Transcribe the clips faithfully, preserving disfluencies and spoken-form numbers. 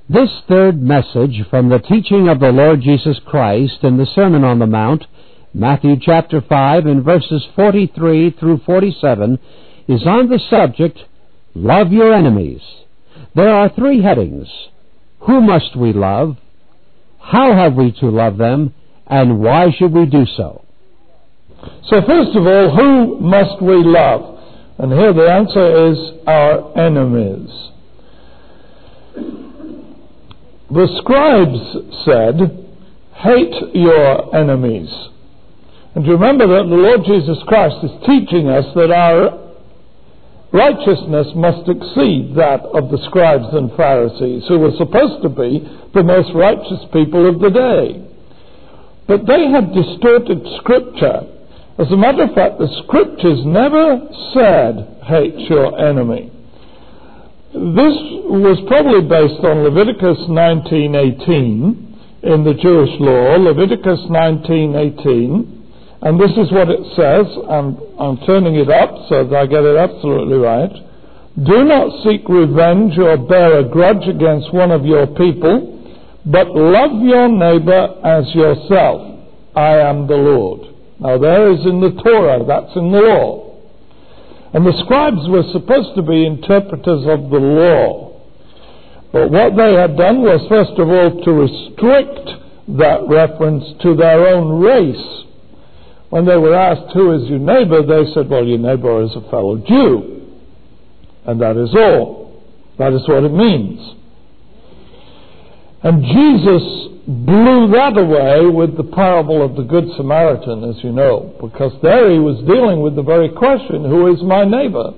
This third message from the teaching of the Lord Jesus Christ in the Sermon on the Mount, Matthew chapter five and verses forty-three through forty-seven, is on the subject, Love Your Enemies. There are three headings. Who must we love? How have we to love them? And why should we do so? So first of all, who must we love? And here the answer is our enemies. The scribes said, hate your enemies. And you remember that the Lord Jesus Christ is teaching us that our righteousness must exceed that of the scribes and Pharisees, who were supposed to be the most righteous people of the day. But they had distorted Scripture. As a matter of fact, the Scriptures never said, hate your enemy. This was probably based on Leviticus nineteen eighteen in the Jewish law, Leviticus nineteen eighteen, and this is what it says. I'm, I'm turning it up so that I get it absolutely right. Do not seek revenge or bear a grudge against one of your people, but love your neighbor as yourself. I am the Lord. Now there is in the Torah, that's in the law. And the scribes were supposed to be interpreters of the law. But what they had done was, first of all, to restrict that reference to their own race. When they were asked, who is your neighbor? They said, well, your neighbor is a fellow Jew. And that is all. That is what it means. And Jesus blew that away with the parable of the Good Samaritan, as you know, because there he was dealing with the very question, who is my neighbor?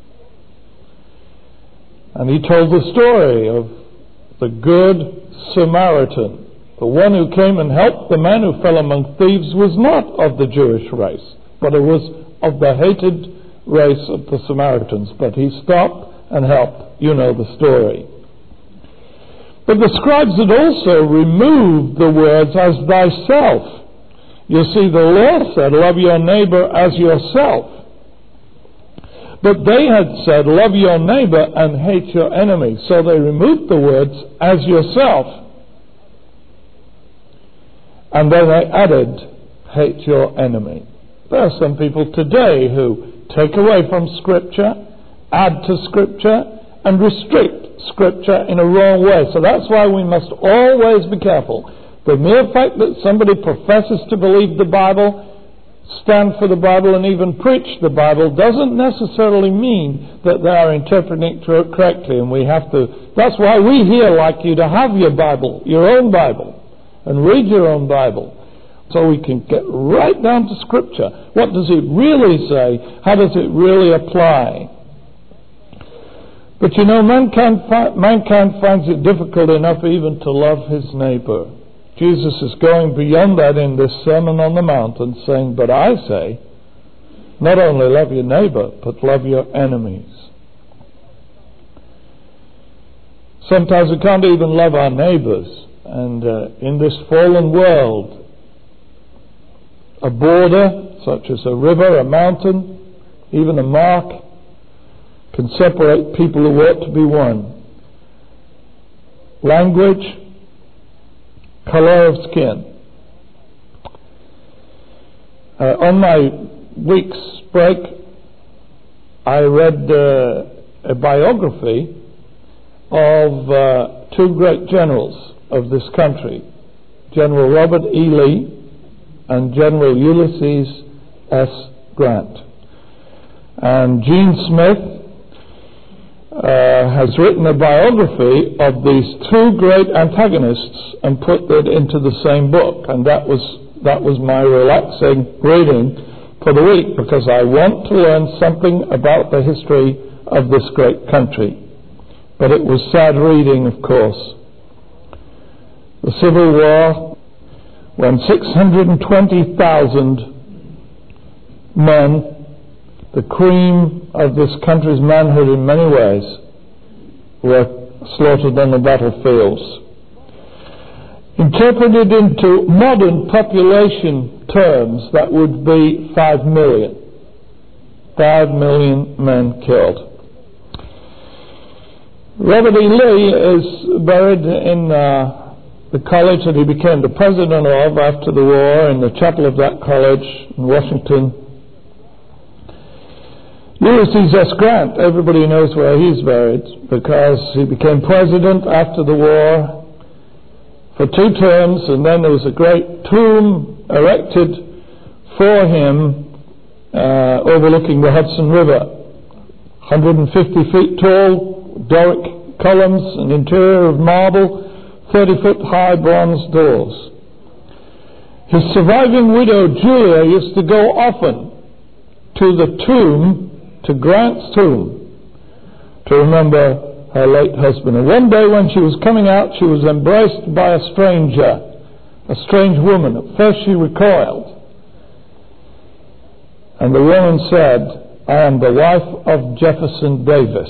And he told the story of the Good Samaritan. The one who came and helped the man who fell among thieves was not of the Jewish race, but it was of the hated race of the Samaritans. But he stopped and helped. You know the story. But the scribes had also removed the words as thyself. You see, the law said, love your neighbor as yourself. But they had said, love your neighbor and hate your enemy. So they removed the words as yourself. And then they added, hate your enemy. There are some people today who take away from Scripture, add to Scripture, and restrict Scripture in a wrong way. So that's why we must always be careful. The mere fact that somebody professes to believe the Bible, stand for the Bible, and even preach the Bible doesn't necessarily mean that they are interpreting it correctly. And we have to, that's why we here like you to have your Bible, your own Bible, and read your own Bible, so we can get right down to Scripture. What does it really say? How does it really apply? But you know, mankind, mankind finds it difficult enough even to love his neighbor. Jesus is going beyond that in this Sermon on the Mount and saying, but I say, not only love your neighbor, but love your enemies. Sometimes we can't even love our neighbors. And uh, in this fallen world, a border, such as a river, a mountain, even a mark, can separate people who ought to be one. Language, color of skin. Uh, on my week's break, I read uh, a biography of uh, two great generals of this country, General Robert E. Lee and General Ulysses S. Grant. And Gene Smith Uh, has written a biography of these two great antagonists and put that into the same book, and that was that was my relaxing reading for the week, because I want to learn something about the history of this great country. But it was sad reading, of course. The Civil War, when six hundred twenty thousand men, the cream of this country's manhood in many ways, were slaughtered on the battlefields. Interpreted into modern population terms, that would be five million. Five million men killed. Robert E. Lee is buried in uh, the college that he became the president of after the war, in the chapel of that college in Washington. Ulysses S. Grant, everybody knows where he's buried, because he became president after the war for two terms, and then there was a great tomb erected for him uh, overlooking the Hudson River. one hundred fifty feet tall, Doric columns, an interior of marble, thirty foot high bronze doors. His surviving widow, Julia, used to go often to the tomb, to Grant's tomb, to remember her late husband. And one day when she was coming out, she was embraced by a stranger, a strange woman. At first she recoiled. And the woman said, "I am the wife of Jefferson Davis."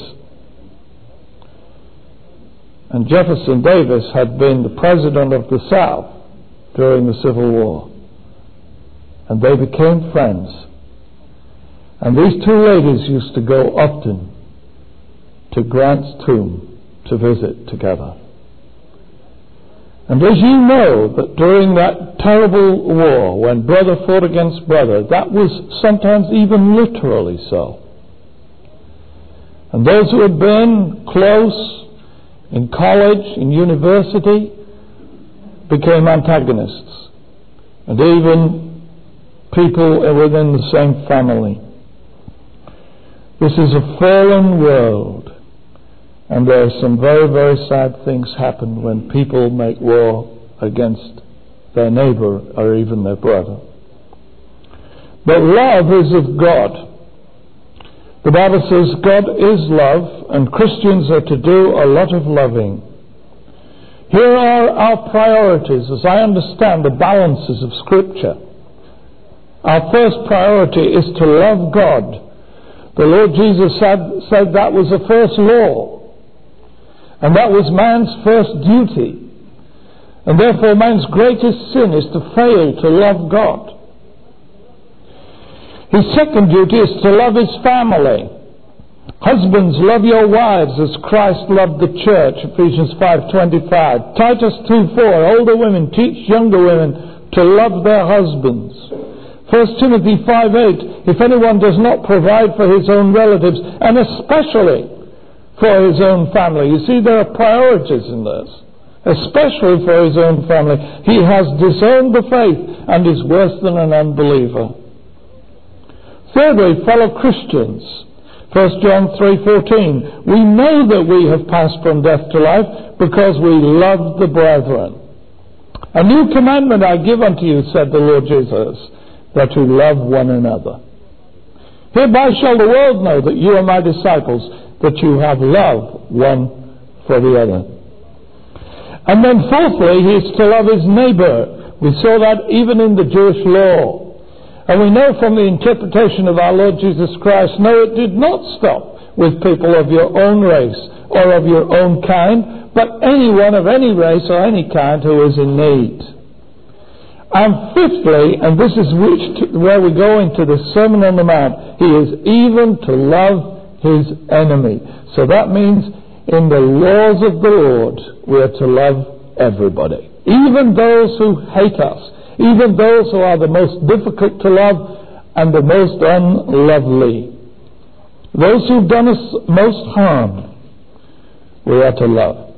And Jefferson Davis had been the president of the South during the Civil War. And they became friends. And these two ladies used to go often to Grant's tomb to visit together. And as you know, that during that terrible war, when brother fought against brother, that was sometimes even literally so. And those who had been close in college, in university, became antagonists. And even people within the same family. This is a fallen world. And there are some very, very sad things happen when people make war against their neighbor or even their brother. But love is of God. The Bible says God is love, and Christians are to do a lot of loving. Here are our priorities as I understand the balances of Scripture. Our first priority is to love God. The Lord Jesus said, said that was the first law. And that was man's first duty. And therefore man's greatest sin is to fail to love God. His second duty is to love his family. Husbands, love your wives as Christ loved the church, Ephesians five twenty-five. Titus two four, older women teach younger women to love their husbands. First Timothy five eight, if anyone does not provide for his own relatives, and especially for his own family. You see, there are priorities in this. Especially for his own family. He has disowned the faith and is worse than an unbeliever. Thirdly, fellow Christians. First John three fourteen. We know that we have passed from death to life because we love the brethren. A new commandment I give unto you, said the Lord Jesus, that you love one another. Hereby shall the world know that you are my disciples, that you have love one for the other. And then fourthly, he is to love his neighbor. We saw that even in the Jewish law. And we know from the interpretation of our Lord Jesus Christ, no, it did not stop with people of your own race or of your own kind, but anyone of any race or any kind who is in need. And fifthly, and this is which to, where we go into the Sermon on the Mount, he is even to love his enemy. So that means in the laws of the Lord we are to love everybody, even those who hate us, even those who are the most difficult to love and the most unlovely, those who've done us most harm, we are to love.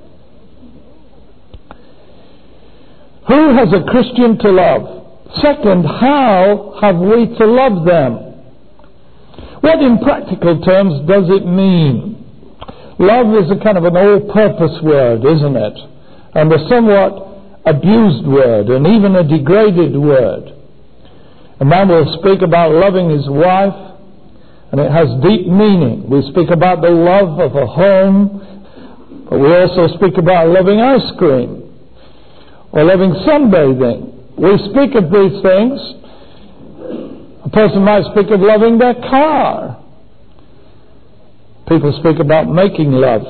Who has a Christian to love? Second, how have we to love them? What in practical terms does it mean? Love is a kind of an all-purpose word, isn't it? And a somewhat abused word, and even a degraded word. A man will speak about loving his wife, and it has deep meaning. We speak about the love of a home, but we also speak about loving ice cream, or loving sunbathing. We speak of these things. A person might speak of loving their car. People speak about making love.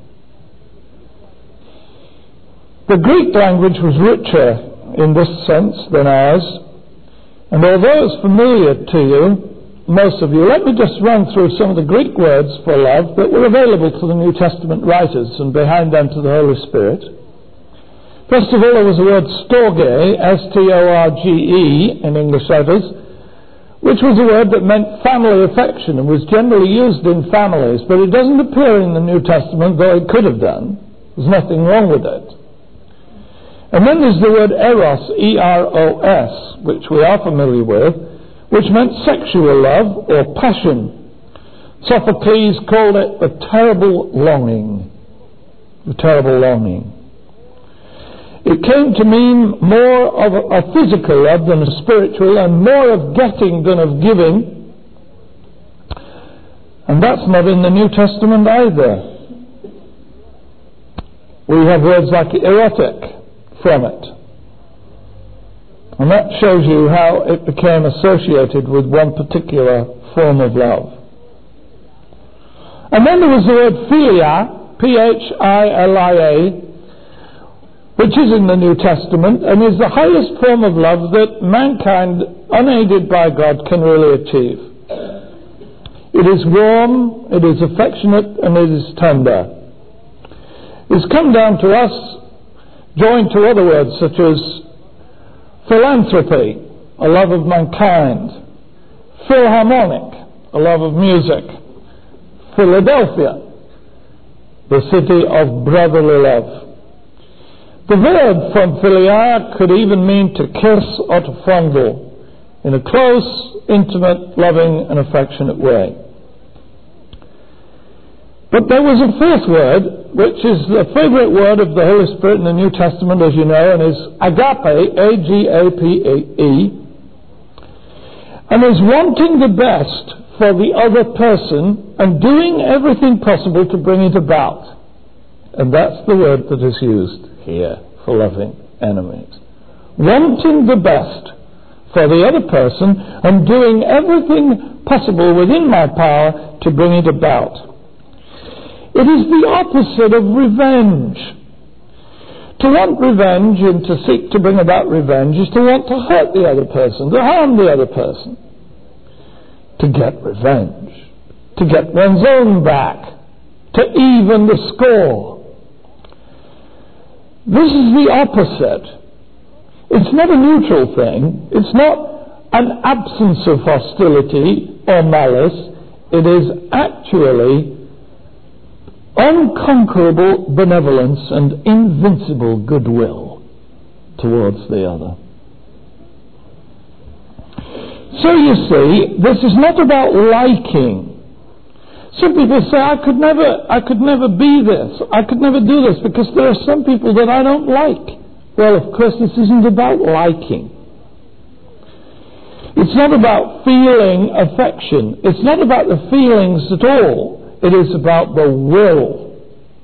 The Greek language was richer in this sense than ours, and although it's familiar to you, most of you, let me just run through some of the Greek words for love that were available to the New Testament writers and behind them to the Holy Spirit. First of all, there was the word storge, S T O R G E in English letters, which was a word that meant family affection and was generally used in families, but it doesn't appear in the New Testament, though it could have done. There's nothing wrong with it. And then there's the word eros, E R O S, which we are familiar with, which meant sexual love or passion. Sophocles called it the terrible longing. The terrible longing. It came to mean more of a, a physical love than a spiritual, and more of getting than of giving. And that's not in the New Testament either. We have words like erotic from it. And that shows you how it became associated with one particular form of love. And then there was the word philia, P H I L I A, which is in the New Testament and is the highest form of love that mankind, unaided by God, can really achieve. It is warm, it is affectionate, and it is tender. It's come down to us, joined to other words such as philanthropy, a love of mankind; philharmonic, a love of music; Philadelphia, the city of brotherly love. The verb from philia could even mean to kiss or to fondle in a close, intimate, loving and affectionate way. But there was a fourth word, which is the favourite word of the Holy Spirit in the New Testament, as you know, and is agape, A G A P E, and is wanting the best for the other person and doing everything possible to bring it about. And that's the word that is used here for loving enemies. Wanting the best for the other person and doing everything possible within my power to bring it about. It is the opposite of revenge. To want revenge and to seek to bring about revenge is to want to hurt the other person, to harm the other person. To get revenge, to get one's own back, to even the score. This is the opposite. It's not a neutral thing. It's not an absence of hostility or malice. It is actually unconquerable benevolence and invincible goodwill towards the other. So you see, this is not about liking. Some people say, I could never, I could never be this, I could never do this, because there are some people that I don't like. Well, of course, this isn't about liking. It's not about feeling affection. It's not about the feelings at all. It is about the will.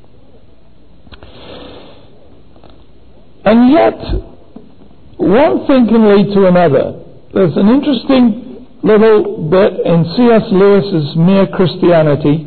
And yet, one thing can lead to another. There's an interesting little bit in C S Lewis's Mere Christianity,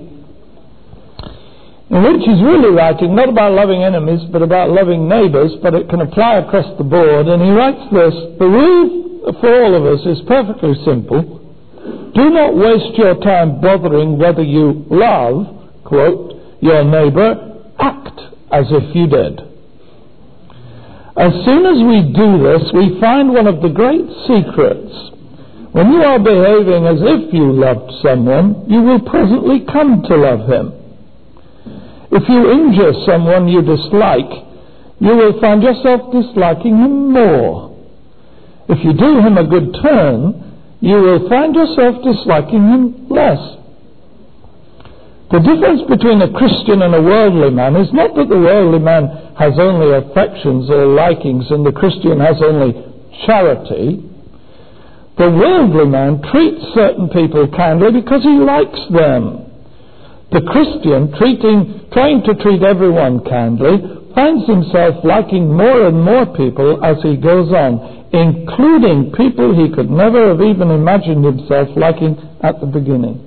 in which he's really writing not about loving enemies but about loving neighbours, but it can apply across the board. And he writes this: the rule for all of us is perfectly simple. Do not waste your time bothering whether you love, quote, your neighbour. Act as if you did. As soon as we do this, we find one of the great secrets. When you are behaving as if you loved someone, you will presently come to love him. If you injure someone you dislike, you will find yourself disliking him more. If you do him a good turn, you will find yourself disliking him less. The difference between a Christian and a worldly man is not that the worldly man has only affections or likings and the Christian has only charity. The worldly man treats certain people kindly because he likes them. The Christian, treating, trying to treat everyone kindly, finds himself liking more and more people as he goes on, including people he could never have even imagined himself liking at the beginning.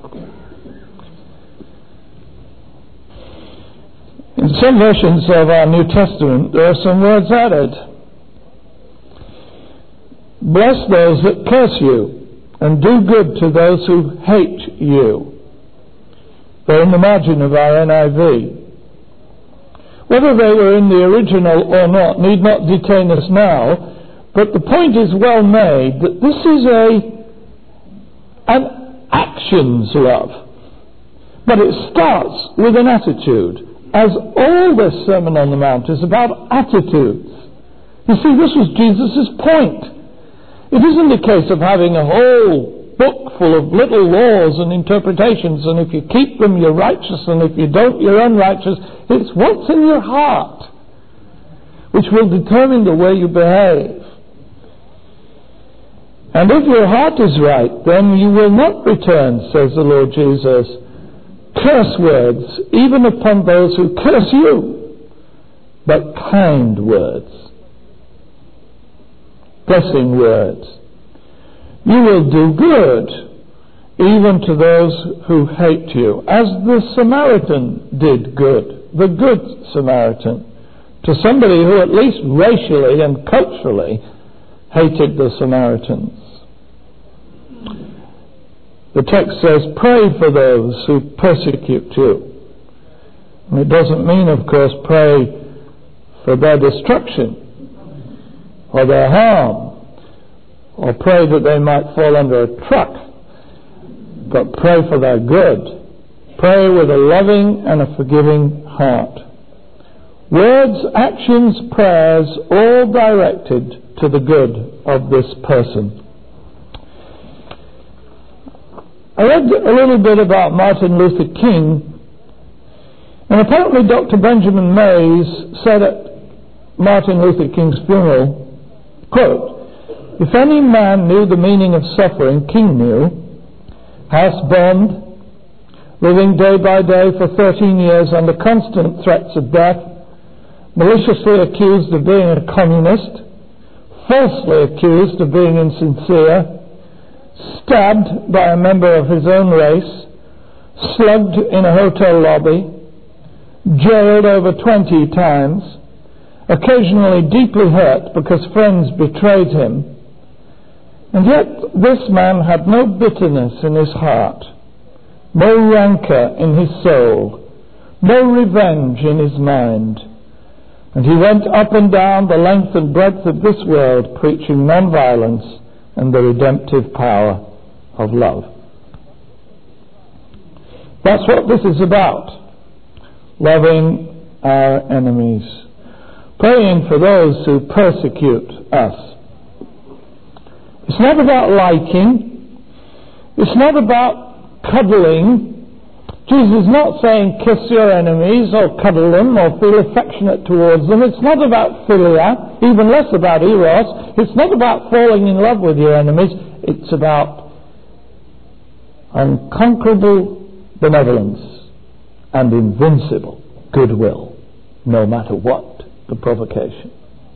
In some versions of our New Testament, there are some words added. Bless those that curse you, and do good to those who hate you. They're in the margin of our N I V. Whether they were in the original or not need not detain us now, but the point is well made that this is a an actions love. But it starts with an attitude, as all this Sermon on the Mount is about attitudes. You see, this was Jesus' point. It isn't a case of having a whole book full of little laws and interpretations, and if you keep them you're righteous, and if you don't you're unrighteous. It's what's in your heart which will determine the way you behave. And if your heart is right, then you will not return, says the Lord Jesus, curse words, even upon those who curse you, but kind words, blessing words. You will do good, even to those who hate you, as the Samaritan did good, the good Samaritan, to somebody who at least racially and culturally hated the Samaritans. The text says, pray for those who persecute you. And it doesn't mean, of course, pray for their destruction or their harm, or pray that they might fall under a truck, but pray for their good. Pray with a loving and a forgiving heart. Words, actions, prayers, all directed to the good of this person. I read a little bit about Martin Luther King, and apparently Doctor Benjamin Mays said at Martin Luther King's funeral, quote, if any man knew the meaning of suffering, King knew, housebound, living day by day for thirteen years under constant threats of death, maliciously accused of being a communist, falsely accused of being insincere, stabbed by a member of his own race, slugged in a hotel lobby, jailed over twenty times, occasionally deeply hurt because friends betrayed him. And yet this man had no bitterness in his heart, no rancor in his soul, no revenge in his mind. And he went up and down the length and breadth of this world preaching non-violence and the redemptive power of love. That's what this is about. Loving our enemies. Praying for those who persecute us. It's not about liking. It's not about cuddling. Jesus is not saying kiss your enemies or cuddle them or feel affectionate towards them. It's not about philia, even less about eros. It's not about falling in love with your enemies. It's about unconquerable benevolence and invincible goodwill, no matter what the provocation.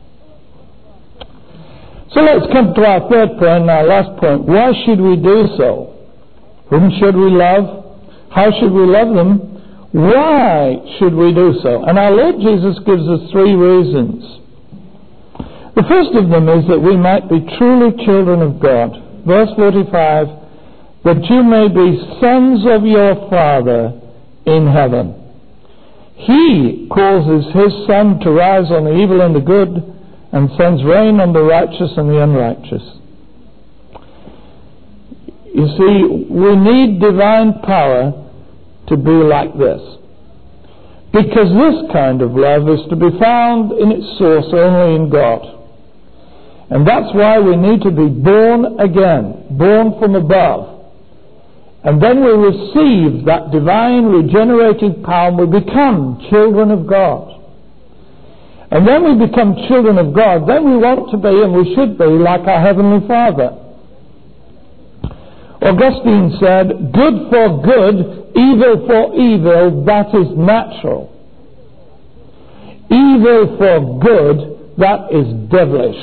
So let's come to our third point and our last point. Why should we do so? Whom should we love? How should we love them? Why should we do so? And our Lord Jesus gives us three reasons. The first of them is that we might be truly children of God. Verse forty-five, that you may be sons of your Father in heaven. He causes his sun to rise on the evil and the good, and sends rain on the righteous and the unrighteous. You see, we need divine power to be like this. Because this kind of love is to be found in its source only in God. And that's why we need to be born again, born from above. And then we receive that divine regenerating power and we become children of God. And when we become children of God, then we want to be and we should be like our Heavenly Father. Augustine said, good for good, evil for evil, that is natural. Evil for good, that is devilish.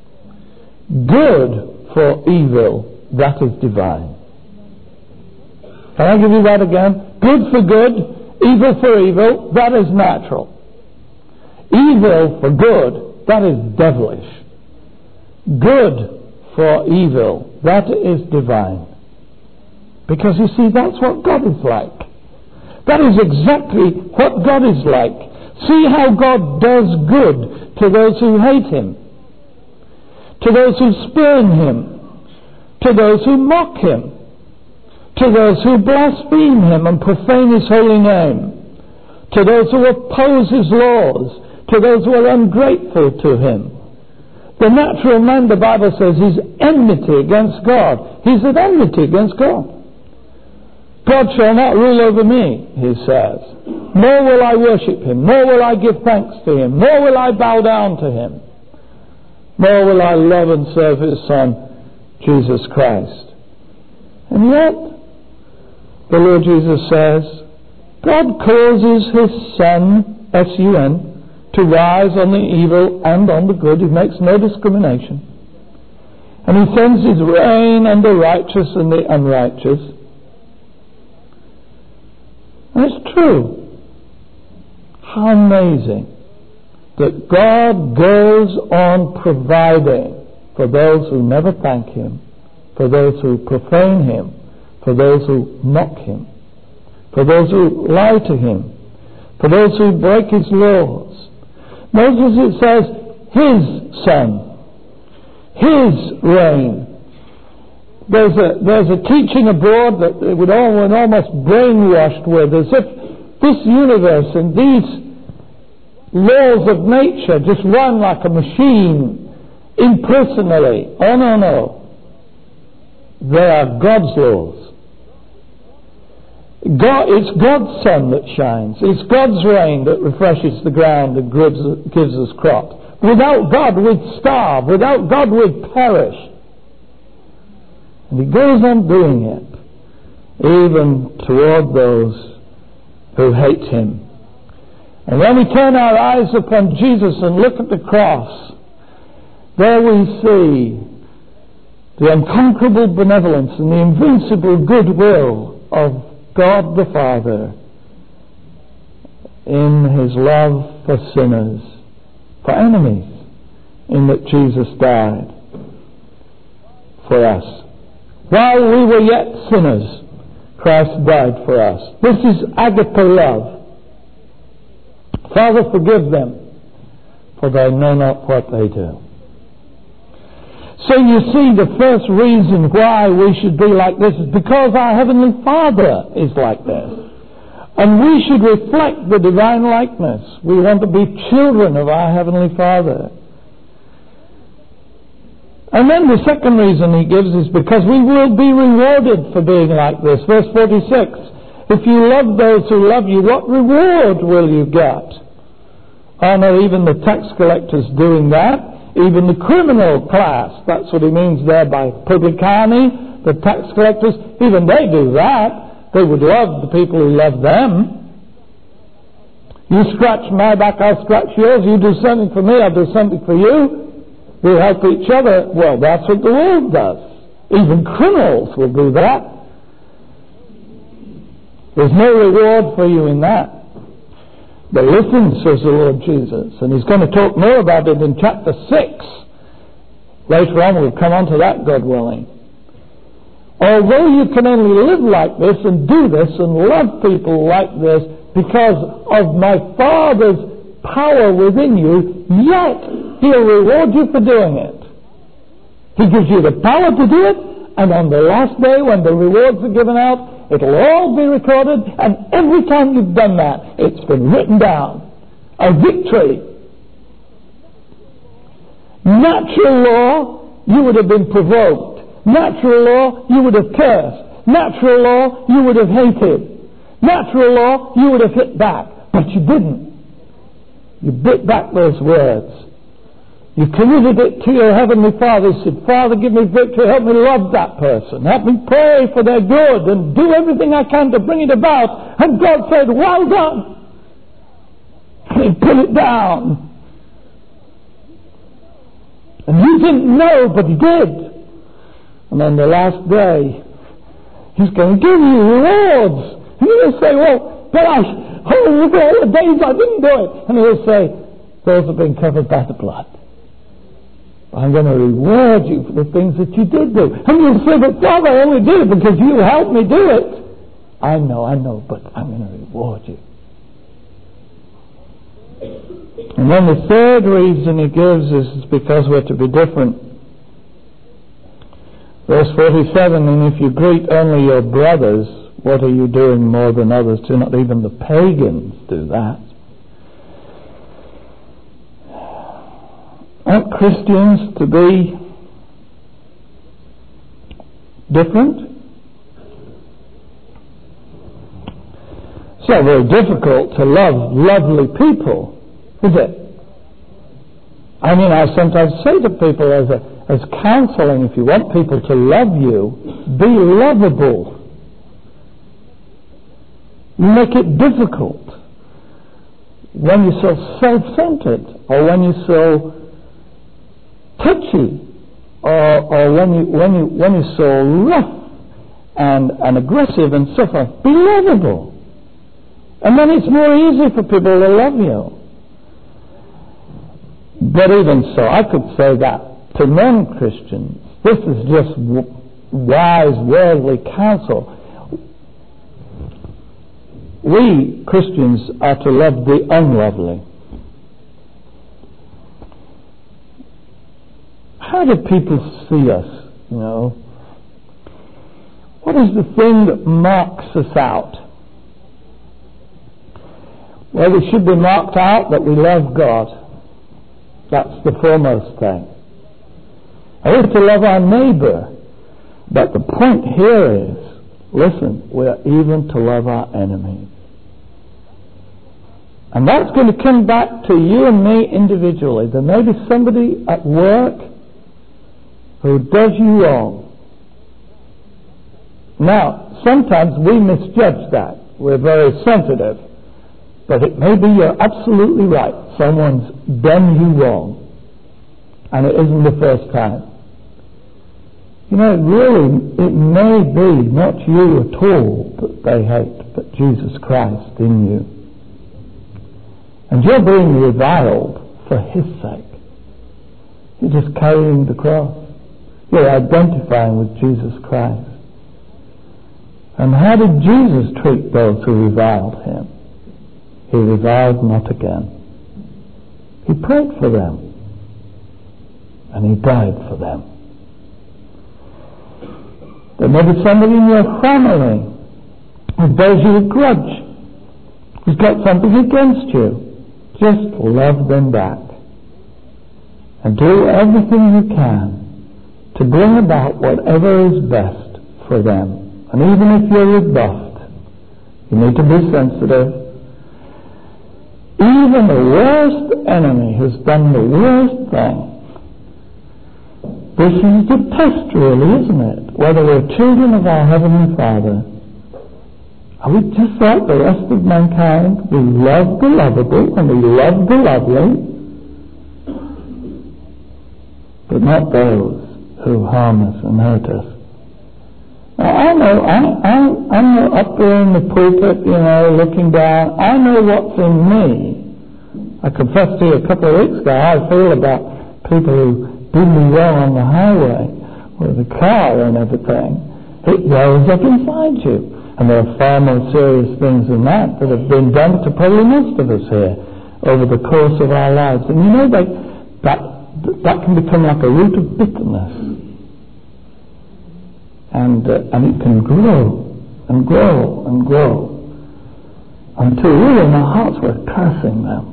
Good for evil, that is divine. Can I give you that again? Good for good, evil for evil, that is natural. Evil for good, that is devilish. Good for evil, That is divine. Because you see, that's what God is like. That is exactly what God is like. See how God does good to those who hate Him, to those who spurn Him, to those who mock Him, to those who blaspheme Him and profane His holy name, to those who oppose His laws, to those who are ungrateful to Him. The natural man, the Bible says, is enmity against God. He's at enmity against God. God shall not rule over me, He says. Nor will I worship Him, nor will I give thanks to Him, nor will I bow down to Him, nor will I love and serve His Son, Jesus Christ. And yet, the Lord Jesus says, God causes His Son, S U N, to rise on the evil and on the good. He makes no discrimination. And He sends His rain on the righteous and the unrighteous. And it's true. How amazing that God goes on providing for those who never thank Him, for those who profane Him, for those who mock Him, for those who lie to Him, for those who break His laws. Notice it says, His Son, His reign. There's a, there's a teaching abroad that it would all, would almost brainwashed with, as if this universe and these laws of nature just run like a machine impersonally. Oh, no, no. They are God's laws. God, it's God's sun that shines. It's God's rain that refreshes the ground and gives, gives us crops. Without God, we'd starve. Without God, we'd perish. And He goes on doing it, even toward those who hate Him. And when we turn our eyes upon Jesus and look at the cross, there we see the unconquerable benevolence and the invincible goodwill of God the Father in His love for sinners, for enemies, in that Jesus died for us. While we were yet sinners, Christ died for us. This is agape love. Father, forgive them, for they know not what they do. So you see, the first reason why we should be like this is because our Heavenly Father is like this. And we should reflect the divine likeness. We want to be children of our Heavenly Father. And then the second reason He gives is because we will be rewarded for being like this. Verse forty-six, if you love those who love you, what reward will you get? Oh no, even the tax collectors doing that. Even the criminal class, that's what He means there by publicani, the tax collectors, even they do that. They would love the people who love them. You scratch my back, I'll scratch yours. You do something for me, I'll do something for you. We'll help each other. Well, that's what the world does. Even criminals will do that. There's no reward for you in that. But listen, says the Lord Jesus, and He's going to talk more about it in chapter six. Later on we'll come on to that, God willing. Although you can only live like this and do this and love people like this because of my Father's power within you, yet He'll reward you for doing it. He gives you the power to do it, and on the last day when the rewards are given out, it'll all be recorded, and every time you've done that, it's been written down. A victory. Natural law, you would have been provoked. Natural law, you would have cursed. Natural law, you would have hated. Natural law, you would have hit back. But you didn't. You bit back those words. You committed it to your Heavenly Father. You said, Father, give me victory. Help me love that person. Help me pray for their good and do everything I can to bring it about. And God said, well done. And He put it down. And you didn't know, but He did. And on the last day, He's going to give you rewards. And you'll say, well, but I, oh, look at all the days I didn't do it. And He'll say, those have been covered by the blood. I'm going to reward you for the things that you did do. And you'll say, but Father, I only did it because you helped me do it. I know, I know, but I'm going to reward you. And then the third reason he gives is because we're to be different. Verse forty-seven, and if you greet only your brothers, what are you doing more than others? Do not even the pagans do that? Aren't Christians to be different? It's not very difficult to love lovely people, is it? I mean, I sometimes say to people as a, as counseling, if you want people to love you, be lovable. You make it difficult when you're so self-centered, or when you're so touchy, or, or when you when you when you're so rough and, and aggressive and so forth. Be lovable. And then it's more easy for people to love you. But even so, I could say that to non-Christians. This is just w- wise, worldly counsel. We, Christians, are to love the unlovely. How do people see us, you know? What is the thing that marks us out? Well, we should be marked out that we love God. That's the foremost thing. And we're to love our neighbour. But the point here is, listen, we're even to love our enemies. And that's going to come back to you and me individually. There may be somebody at work who does you wrong. Now, sometimes we misjudge that. We're very sensitive. But it may be you're absolutely right. Someone's done you wrong. And it isn't the first time. You know, really, it may be not you at all that they hate, but Jesus Christ in you. And you're being reviled for His sake. You're just carrying the cross. You're identifying with Jesus Christ. And how did Jesus treat those who reviled Him? He reviled not again. He prayed for them. And He died for them. There may be somebody in your family who bears you a grudge, who's got something against you. Just love them back. And do everything you can to bring about whatever is best for them. And even if you're rebuffed, you need to be sensitive. Even the worst enemy who's done the worst thing. This is the test, really, isn't it? Whether we're children of our Heavenly Father. Are we just like the rest of mankind? We love the lovable and we love the lovely, but not those who harm us and hurt us. Now, I know, I'm, I'm, I'm not up there in the pulpit, you know, looking down. I know what's in me. I confessed to you a couple of weeks ago how I feel about people who do me wrong on the highway with a car and everything. It wells up inside you. And there are far more serious things than that that have been done to probably most of us here over the course of our lives. And you know, they, that, that can become like a root of bitterness. And, uh, and it can grow and grow and grow until really in our hearts we're cursing them.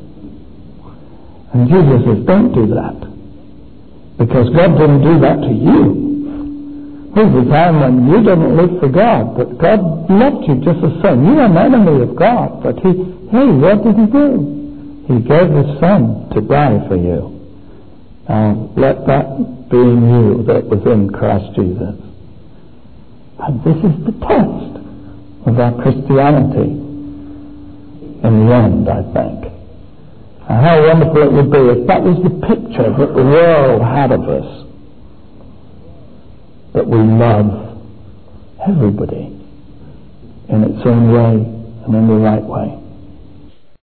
And Jesus says, don't do that. Because God didn't do that to you. There's a time when you didn't live for God, but God loved you just the same. You are an enemy of God, but He, hey, what did He do? He gave His Son to die for you. Now, let that be in you that was in Christ Jesus. And this is the test of our Christianity in the end, I think. And how wonderful it would be if that was the picture that the world had of us. That we love everybody in its own way and in the right way.